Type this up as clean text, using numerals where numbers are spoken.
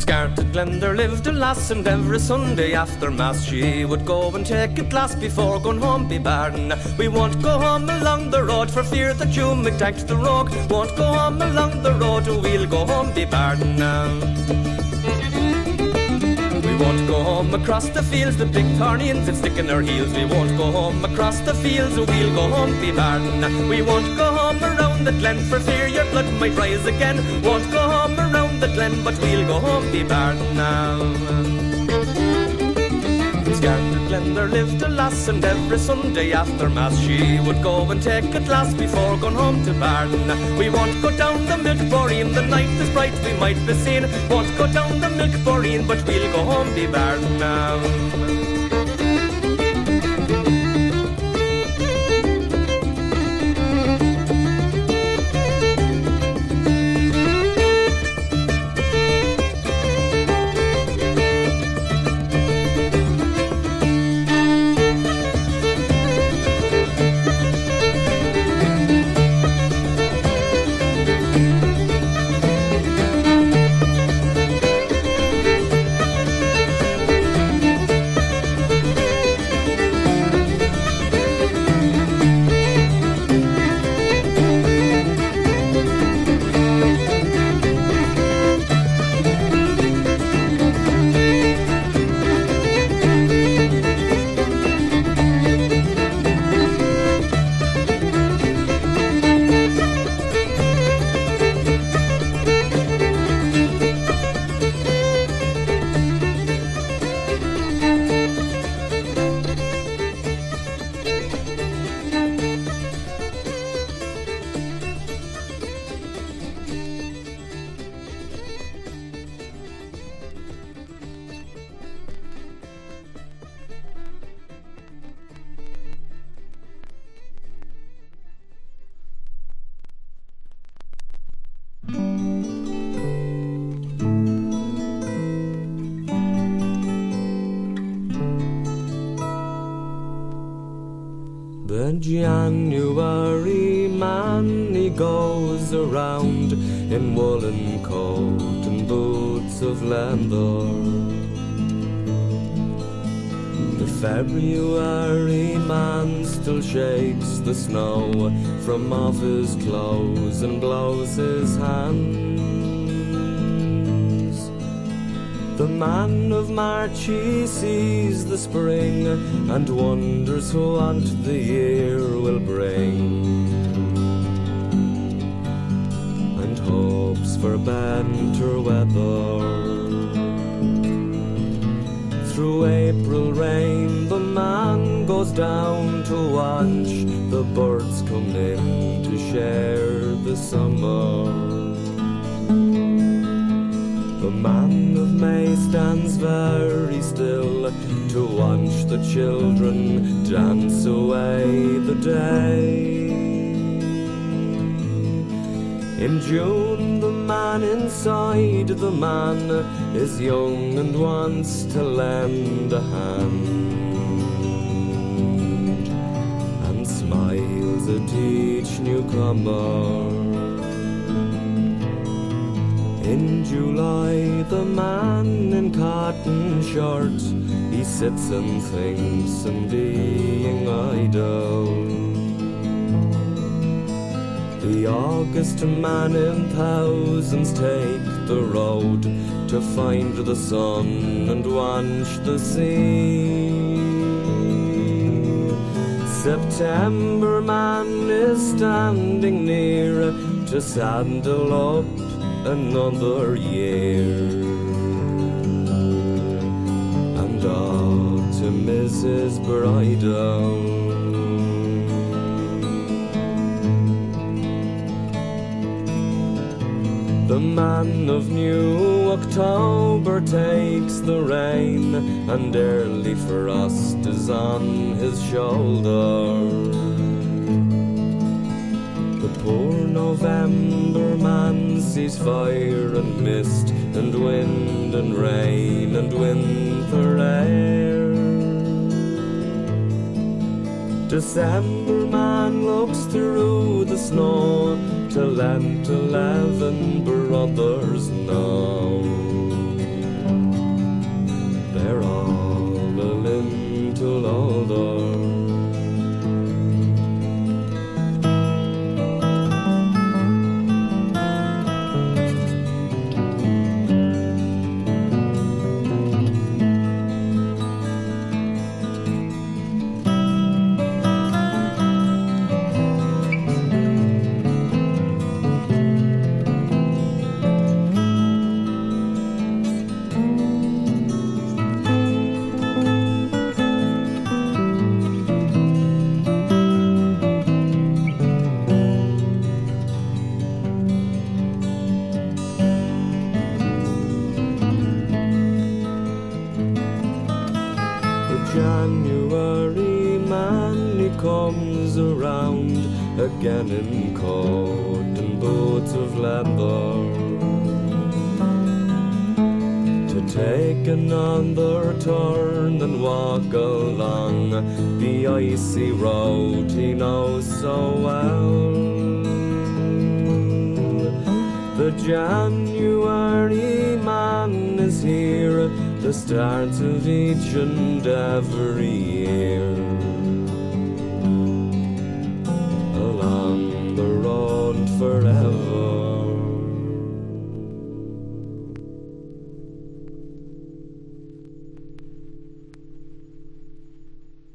Scarted Glen there lived a lass, and every Sunday after Mass she would go and take a glass before going home be barren. We won't go home along the road for fear that you may take the rogue. Won't go home along the road, we'll go home be barren. We won't go home across the fields, the big thornians that stick in our heels. We won't go home across the fields, we'll go home be barren. We won't go home around the glen for fear your blood might rise again. Won't go home around the glen, but we'll go home be barren now. In Scarted Glen there lived a lass, and every Sunday after Mass she would go and take a glass before going home to Barden. We won't go down the milk boreen, the night is bright we might be seen. Won't go down the milk boreen, but we'll go home be Barden now. The January man, he goes around in woolen coat and boots of leather. The February man still shakes the snow from off his clothes and blows his hands. The man of March, he sees the spring and wonders what the year will bring, and hopes for better weather. Through April rain the man goes down to watch the birds come in to share the summer. The man of May stands very still to watch the children dance away the day. In June the man inside the man is young and wants to lend a hand, and smiles at each newcomer. In July the man in cotton shirt, he sits and thinks and being idle. The August man in thousands take the road to find the sun and watch the sea. September man is standing near to saddle up another year, and autumn is his bridal. The man of New October takes the rain, and early frost is on his shoulder. The poor November man sees fire and mist and wind and rain and winter air. December man looks through the snow to let 11 brothers know they're all a little older. January man, he comes around again in coat and boots of leather, to take another turn and walk along the icy road he knows so well. The January man is here, the start of each and every year.